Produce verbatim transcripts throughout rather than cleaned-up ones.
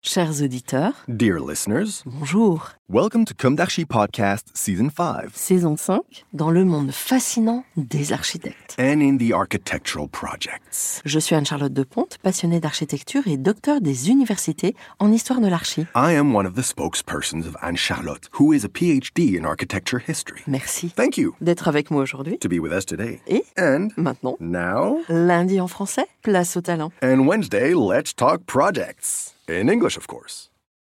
Chers auditeurs, Dear listeners, bonjour. welcome to Comme d'Archi Podcast Season five. Saison cinq, dans le monde fascinant des architectes. And in the architectural projects. Je suis Anne-Charlotte Deponte, passionnée d'architecture et docteur des universités en histoire de l'archi. I am one of the spokespersons of Anne-Charlotte, who is a P H D in architecture history. Merci Thank you d'être avec moi aujourd'hui. to be with us today. Et And maintenant, now, lundi en français, place au talent. and Wednesday, let's talk projects. In English, of course.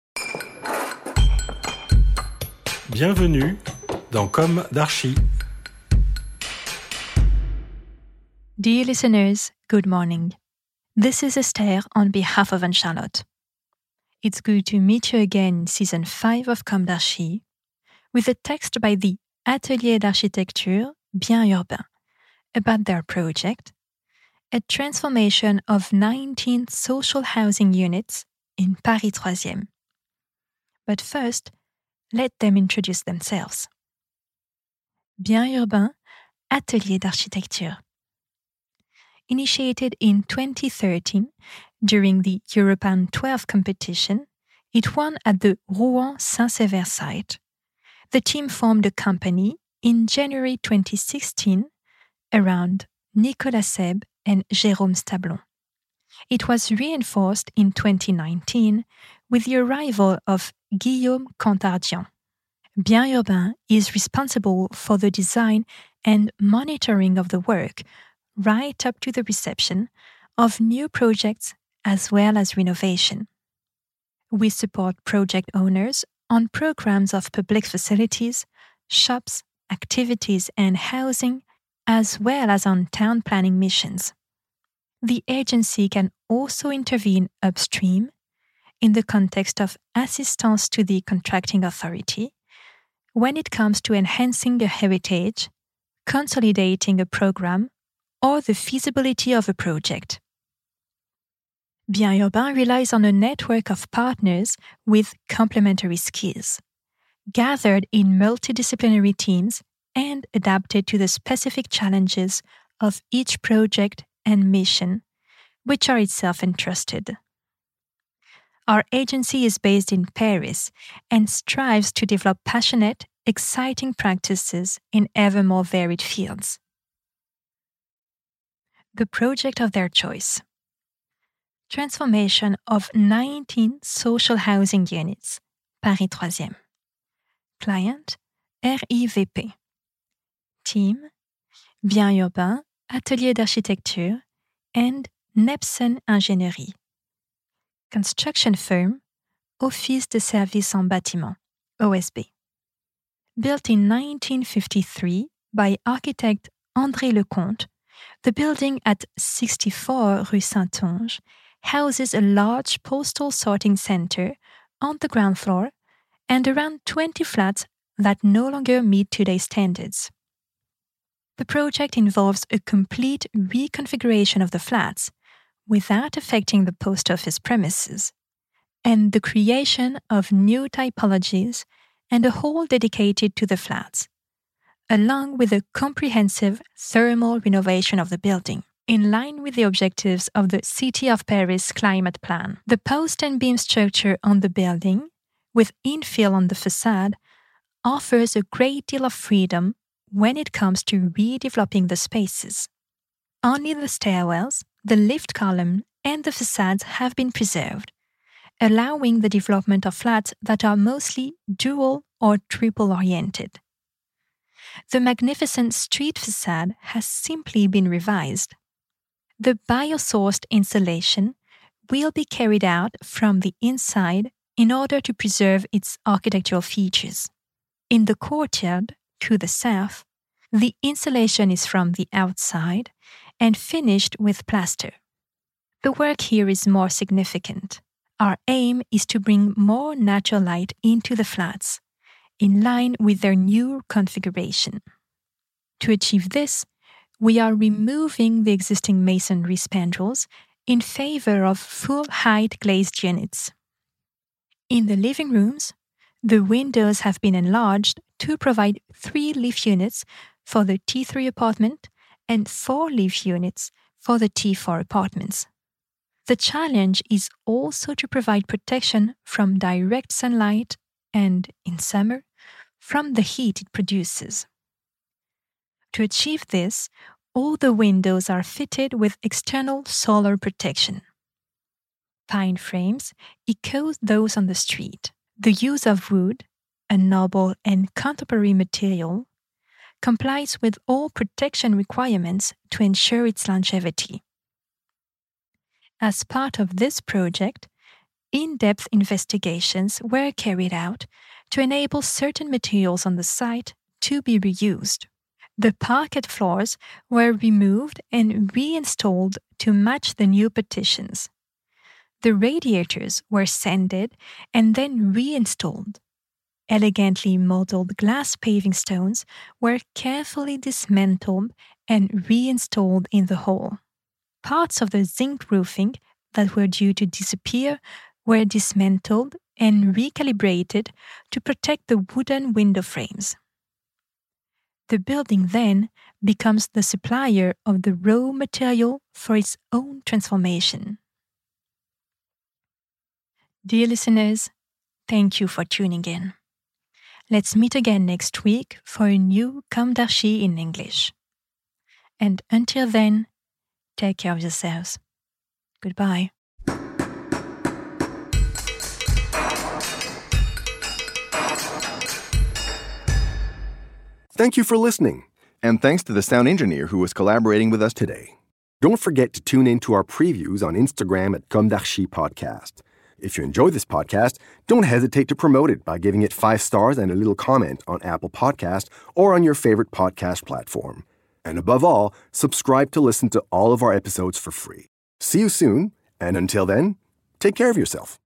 Bienvenue dans Comme d'Archi. Dear listeners, good morning. This is Esther on behalf of Anne-Charlotte. It's good to meet you again in season five of Comme d'Archi with a text by the Atelier d'Architecture Bien Urbain about their project, a transformation of nineteen social housing units in Paris troisième. But first, let them introduce themselves. Bien Urbain, Atelier d'Architecture. Initiated in twenty thirteen, during the European twelve competition, it won at the Rouen Saint-Sever site. The team formed a company in January twenty sixteen around Nicolas Seb and Jérôme Stablon. It was reinforced in twenty nineteen with the arrival of Guillaume Cantardian. Bien Urbain is responsible for the design and monitoring of the work right up to the reception of new projects as well as renovation. We support project owners on programs of public facilities, shops, activities and housing, as well as on town planning missions. The agency can also intervene upstream in the context of assistance to the contracting authority when it comes to enhancing a heritage, consolidating a program, or the feasibility of a project. Bien Urbain relies on a network of partners with complementary skills, gathered in multidisciplinary teams and adapted to the specific challenges of each project and mission, which are itself entrusted. Our agency is based in Paris and strives to develop passionate, exciting practices in ever more varied fields. The project of their choice. Transformation of nineteen social housing units, Paris troisième. Client, R I V P. Team, Bien Urbain, Atelier d'Architecture, and Nepson Ingénierie. Construction firm, Office de Services en Bâtiment, O S B. Built in nineteen fifty-three by architect André Lecomte, the building at sixty-four Rue Saint-Onge houses a large postal sorting center on the ground floor and around twenty flats that no longer meet today's standards. The project involves a complete reconfiguration of the flats without affecting the post office premises, and the creation of new typologies and a hall dedicated to the flats, along with a comprehensive thermal renovation of the building. In line with the objectives of the City of Paris Climate Plan, the post and beam structure on the building, with infill on the facade, offers a great deal of freedom when it comes to redeveloping the spaces. Only the stairwells, the lift column, and the facades have been preserved, allowing the development of flats that are mostly dual or triple oriented. The magnificent street facade has simply been revised. The biosourced insulation will be carried out from the inside in order to preserve its architectural features. In the courtyard, to the south, the insulation is from the outside and finished with plaster. The work here is more significant. Our aim is to bring more natural light into the flats, in line with their new configuration. To achieve this, we are removing the existing masonry spandrels in favor of full-height glazed units. In the living rooms, the windows have been enlarged to provide three live units for the T three apartment and four live units for the T four apartments. The challenge is also to provide protection from direct sunlight and, in summer, from the heat it produces. To achieve this, all the windows are fitted with external solar protection. Pine frames echo those on the street. The use of wood, a noble and contemporary material, complies with all protection requirements to ensure its longevity. As part of this project, in-depth investigations were carried out to enable certain materials on the site to be reused. The parquet floors were removed and reinstalled to match the new partitions. The radiators were sanded and then reinstalled. Elegantly modeled glass paving stones were carefully dismantled and reinstalled in the hall. Parts of the zinc roofing that were due to disappear were dismantled and recalibrated to protect the wooden window frames. The building then becomes the supplier of the raw material for its own transformation. Dear listeners, thank you for tuning in. Let's meet again next week for a new Comme d'Archi in English. And until then, take care of yourselves. Goodbye. Thank you for listening. And thanks to the sound engineer who was collaborating with us today. Don't forget to tune in to our previews on Instagram at Comme d'Archi Podcast. If you enjoy this podcast, don't hesitate to promote it by giving it five stars and a little comment on Apple Podcasts or on your favorite podcast platform. And above all, subscribe to listen to all of our episodes for free. See you soon, and until then, take care of yourself.